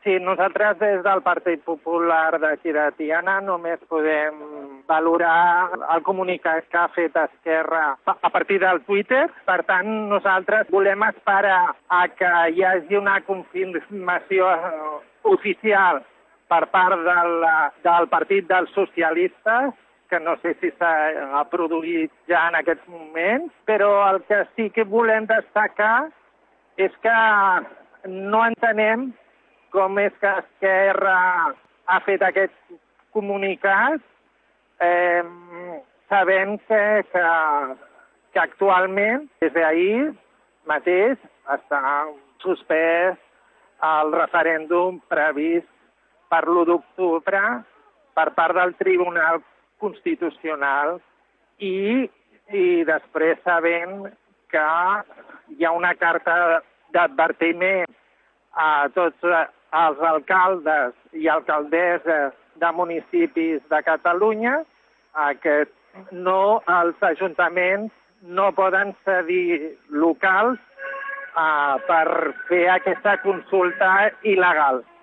Sí, nosaltres des del Partit Popular d'aquí de Tiana només podem valorar el comunicat que ha fet Esquerra a partir del Twitter. Per tant, nosaltres volem esperar a que hi hagi una confirmació oficial per part del Partit dels Socialistes, que no sé si s'ha produït ja en aquests moments, però el que sí que volem destacar és que no entenem com és que Esquerra ha fet aquest comunicat sabent que actualment, des d'ahir mateix, està suspès el referèndum previst per l'1 d'octubre per part del Tribunal Constitucional i després sabent que hi ha una carta d'advertiment a tots els alcaldes i alcaldesses de municipis de Catalunya que els ajuntaments no poden cedir locals per fer aquesta consulta il·legal.